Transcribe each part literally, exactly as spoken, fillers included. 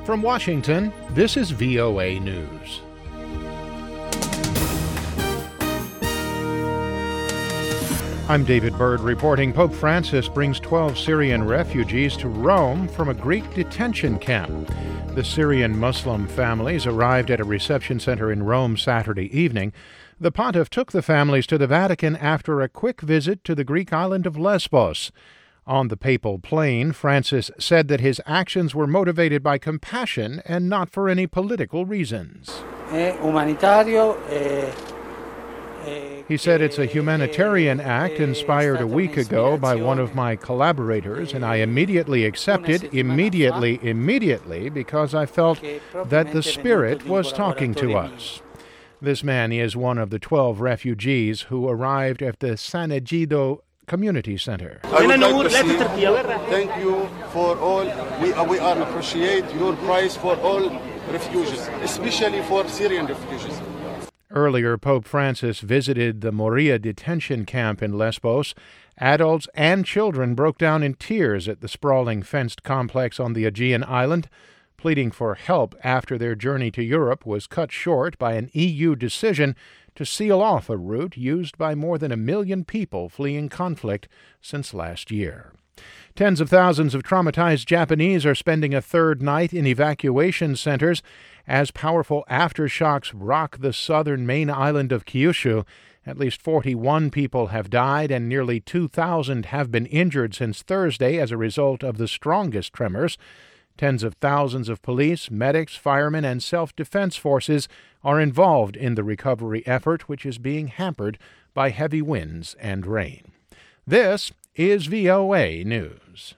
From Washington, this is V O A News. I'm David Byrd reporting Pope Francis brings twelve Syrian refugees to Rome from a Greek detention camp. The Syrian Muslim families arrived at a reception center in Rome Saturday evening. The pontiff took the families to the Vatican after a quick visit to the Greek island of Lesbos. On the papal plane, Francis said that his actions were motivated by compassion and not for any political reasons. He said it's a humanitarian act inspired a week ago by one of my collaborators, and I immediately accepted, immediately, immediately, because I felt that the Spirit was talking to us. This man is one of the twelve refugees who arrived at the San Egidio Community Center. I would like to say thank you for all. We, uh, we are appreciate your price for all refugees, especially for Syrian refugees. Earlier, Pope Francis visited the Moria detention camp in Lesbos. Adults and children broke down in tears at the sprawling fenced complex on the Aegean island, pleading for help after their journey to Europe was cut short by an E U decision to seal off a route used by more than a million people fleeing conflict since last year. Tens of thousands of traumatized Japanese are spending a third night in evacuation centers as powerful aftershocks rock the southern main island of Kyushu. At least forty-one people have died and nearly two thousand have been injured since Thursday as a result of the strongest tremors. Tens of thousands of police, medics, firemen, and self-defense forces are involved in the recovery effort, which is being hampered by heavy winds and rain. This is V O A News.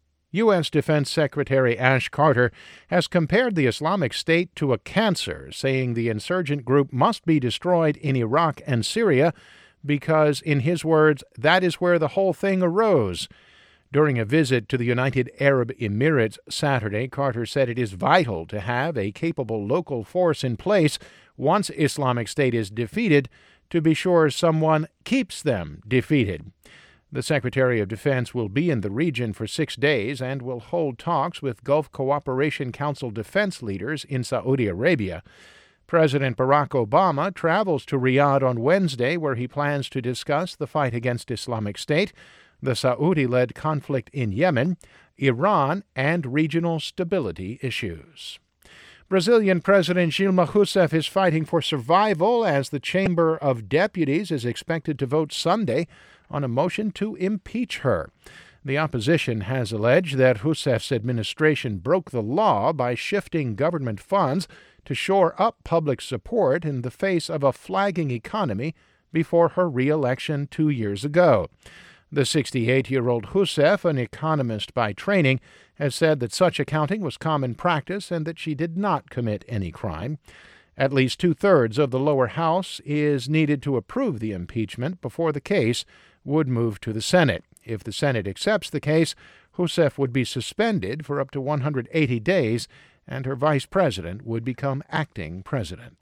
U S. Defense Secretary Ash Carter has compared the Islamic State to a cancer, saying the insurgent group must be destroyed in Iraq and Syria because, in his words, that is where the whole thing arose. During a visit to the United Arab Emirates Saturday, Carter said it is vital to have a capable local force in place once Islamic State is defeated to be sure someone keeps them defeated. The Secretary of Defense will be in the region for six days and will hold talks with Gulf Cooperation Council defense leaders in Saudi Arabia. President Barack Obama travels to Riyadh on Wednesday, where he plans to discuss the fight against Islamic State, the Saudi-led conflict in Yemen, Iran, and regional stability issues. Brazilian President Dilma Rousseff is fighting for survival as the Chamber of Deputies is expected to vote Sunday on a motion to impeach her. The opposition has alleged that Rousseff's administration broke the law by shifting government funds to shore up public support in the face of a flagging economy before her re-election two years ago. The sixty-eight-year-old Rousseff, an economist by training, has said that such accounting was common practice and that she did not commit any crime. At least two-thirds of the lower house is needed to approve the impeachment before the case would move to the Senate. If the Senate accepts the case, Rousseff would be suspended for up to one hundred eighty days, and her vice president would become acting president.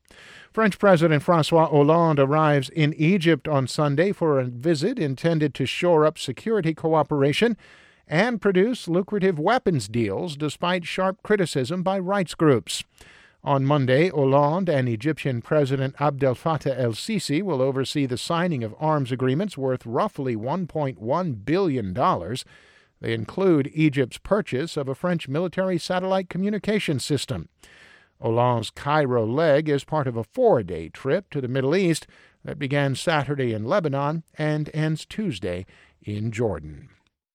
French President François Hollande arrives in Egypt on Sunday for a visit intended to shore up security cooperation and produce lucrative weapons deals despite sharp criticism by rights groups. On Monday, Hollande and Egyptian President Abdel Fattah el-Sisi will oversee the signing of arms agreements worth roughly one point one billion dollars. They include Egypt's purchase of a French military satellite communication system. Hollande's Cairo leg is part of a four-day trip to the Middle East that began Saturday in Lebanon and ends Tuesday in Jordan.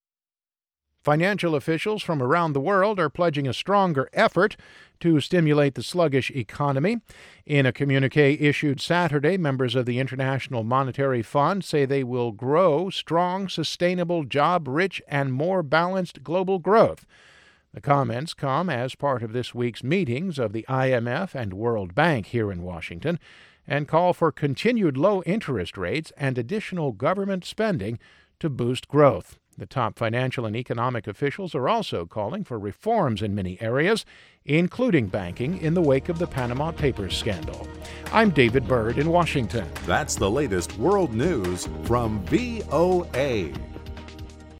Financial officials from around the world are pledging a stronger effort to stimulate the sluggish economy. In a communiqué issued Saturday, members of the International Monetary Fund say they will grow strong, sustainable, job-rich, and more balanced global growth. The comments come as part of this week's meetings of the I M F and World Bank here in Washington and call for continued low interest rates and additional government spending to boost growth. The top financial and economic officials are also calling for reforms in many areas, including banking, in the wake of the Panama Papers scandal. I'm David Byrd in Washington. That's the latest world news from V O A.